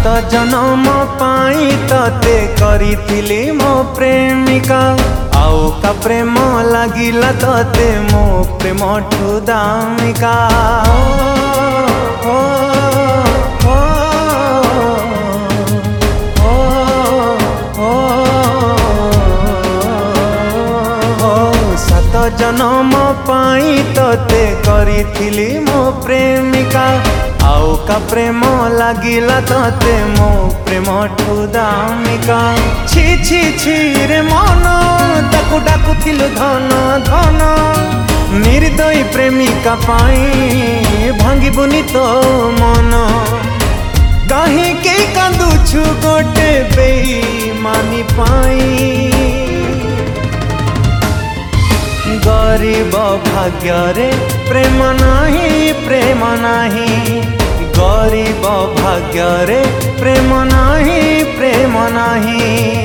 सात जन्म पाई तते करिथिली मो प्रेमिका आउ का प्रेम लागिला तते मो प्रेम ठु दामिका सात जन्म पाई तते करिथिली मो प्रेमिका आउ का प्रेम लागिला तते मो प्रेम ठु दामिका छी छी छी रे मन ताकू डाकुथिलु धन धन निर्दयी प्रेमिका पाई भांगिबुनी तो मन काहींके कांदुछु गोटे बेईमानी पाई गरीब भाग्य रे प्रेम नाही प्रेम नाही गरीब भाग्य रे प्रेम नाही प्रेम नाही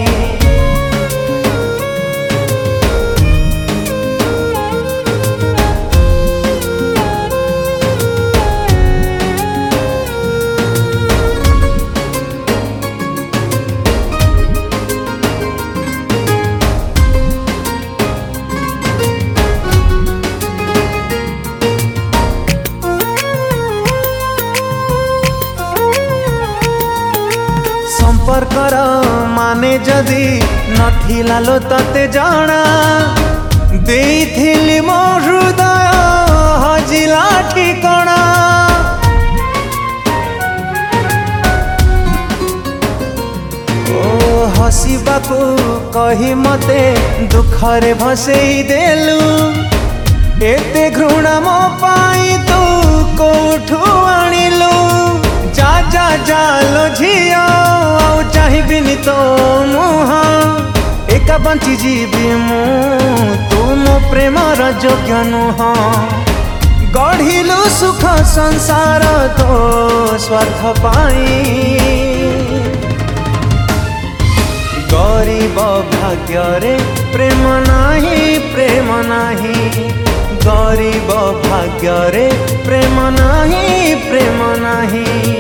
संपर्कर माने जदि नथिला लो तते जाना देइथिली मो हृदय हजिला ठिकणा ओ हसिबाकू कही मते दुखरे भसेई देलु एते घृणा मो पाई तू कोठू आनिलु जा जा जालो झिया चाहिबिनी तो मुह एका बंची जीवी मु तू मो प्रेमर योग्य नुह गढ़िलु सुख संसार तो स्वार्थ पाई गरीब भाग्य रे प्रेम नाही प्रेम नाही गरीब भाग्य रे प्रेम नाही प्रेम नाही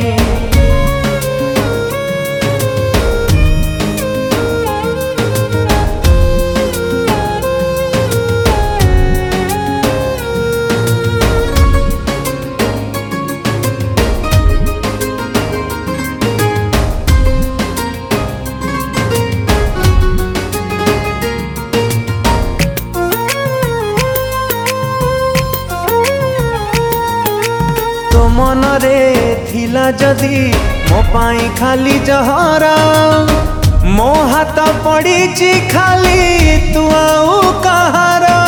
मन रे थिला जदि मो पाई खाली जहरा मो हाथ पड़ी खाली तू आउ कहारा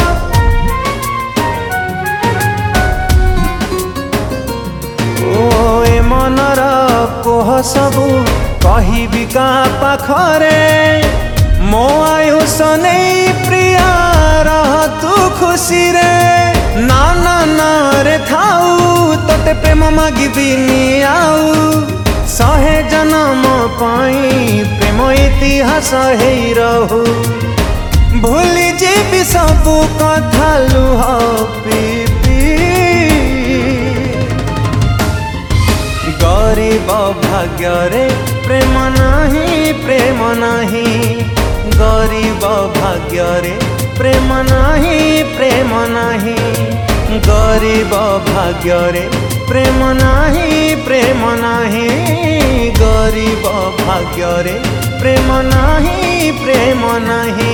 ओ ए मनर कोह सबू कहिबी का पाखरे मो आयुष नहीं प्रिया रह तू खुशी रे ना ना ना रे थाऊ तते प्रेम मागिबिनी आउ सहे जन्म पाई प्रेम इतिहास हेई रहू भूली जीवी सबू कथा लुह पी पी गरीब भाग्य रे प्रेम नाही प्रेम नाही गरीब भाग्य रे प्रेम नाही प्रेम नाही गरीब भाग्य रे प्रेम नाही प्रेम नाही गरीब भाग्य रे प्रेम नाही प्रेम नाही।